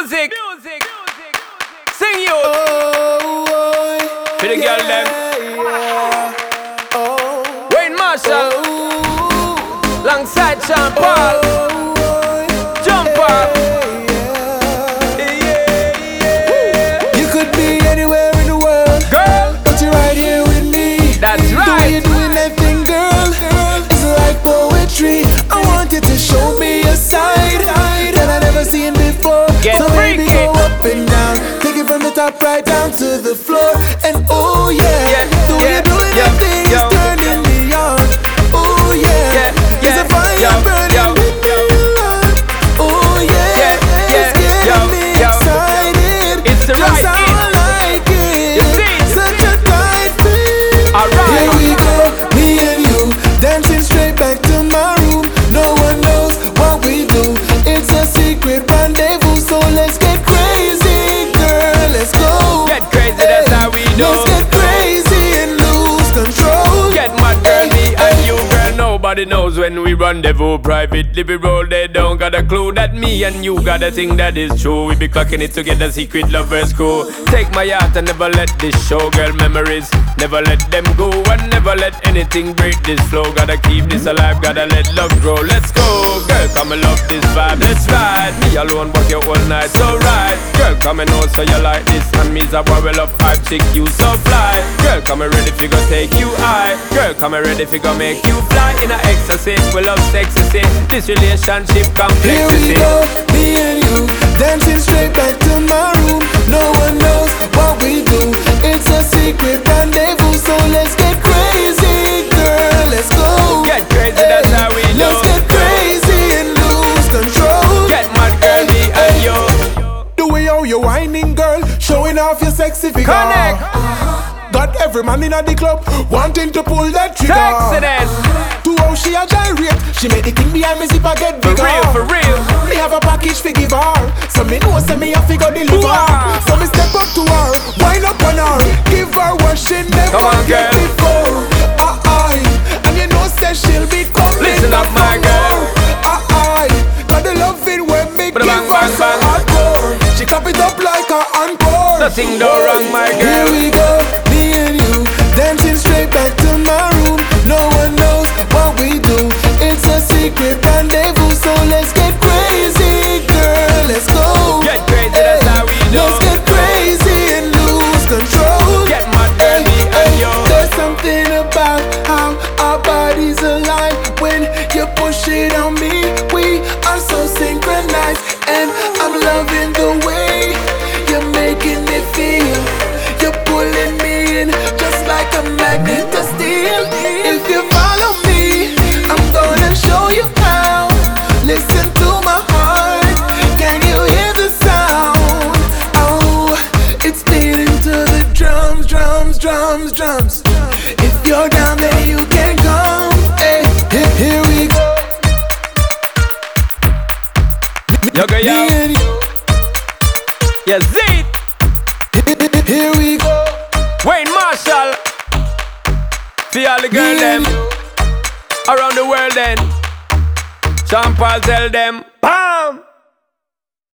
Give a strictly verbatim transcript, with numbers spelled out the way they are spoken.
Music, music, music. Sing you. Oh, for the yeah, girl them. Yeah. Oh, Wayne Marshall, oh, alongside Sean Paul. oh, Jump up. You could be anywhere in the world, Girl, but you're right here with me. that's The way right. you're doing that thing, girl, it's like poetry. I want you to show me a side that I never seen before. Get So baby, freaky. go up and down, take it from the top right down to the floor. And oh yeah, Yeah, the way yeah, you're doing yo, that thing yo. is turning me on. Oh yeah, Yeah, it's yeah, a fire yo, burning yo, me on. Oh yeah, Yeah, yeah, it's getting yo, me yo. excited. It's the Just right how beat. I like it. You see, you Such a tight fit. Alright. Here we go, me and you, dancing straight back to my room. No one knows what we do. It's a secret rendezvous, so let's get crazy, girl. Let's go. Get crazy, that's how we do. Let's get crazy and lose control. Get mad, girl, me and you, girl. Nobody knows when we rendezvous privately. We roll, they don't got a clue that me and you got a thing that is true. We be clocking it together, secret lovers cool. Take my heart and never let this show, girl. Memories, never let them go, and never let anything break this flow. Gotta keep this alive, gotta let love grow. Let's go, girl, come and love this vibe. Let's ride, me alone, but you all night, so right. Girl, come and know so you like this, and me's a boy will up hype, chick, you so fly. Girl, come and ready fi go take you high. Girl, come and ready fi go make you fly. In a ecstasy, we love sexy. This relationship Here complexity. we go, me and you, dancing straight back to my room. No one knows what we do. It's a secret rendezvous, so let's get crazy, girl. Let's go. Get crazy, that's how we do. Let's get crazy and lose control. Get mad, girl, me and you. The way how you whining, girl, showing off your sexy figure. Connect. Got every man in the club wanting to pull that trigger. Texas. To how she a gyrate, she make the thing behind me zip a get For bigger. real, for real. Me have a package fi give her, so me know say me a figure deliver. Ooh-ah. So me step up to her, wind up on her, give her what she never Come on, get girl. before. Ah aye, and you know say she'll be coming. Listen up, my for girl. more. Ah aye, got the loving when me give Bang, her bang, so bang. hardcore. She clap it up like a encore. Nothing do wrong, my girl. Here we go, me and you, dancing straight back to my room. No one knows what we do. It's a secret rendezvous, so let's get crazy, girl. Let's go. Get crazy, that's how we do. Let's get crazy and lose control. Get mad, girl, me and you. There's something about how our bodies align when you push it on me. We are so synchronized, and I'm loving the way you're making me feel. You're pulling me in just like a magnet to steel. If you follow me, I'm gonna show you how. Listen to my heart. Can you hear the sound? Oh, it's beating to the drums, drums, drums, drums. If you're down there, you can come. Hey, here, here we go. Yo, go, yo. Me and you. Yeah, Zeke. Here, here we go. Wayne Marshall. For all the girl Me them and you. around the world then. Sean Paul tell them, bam.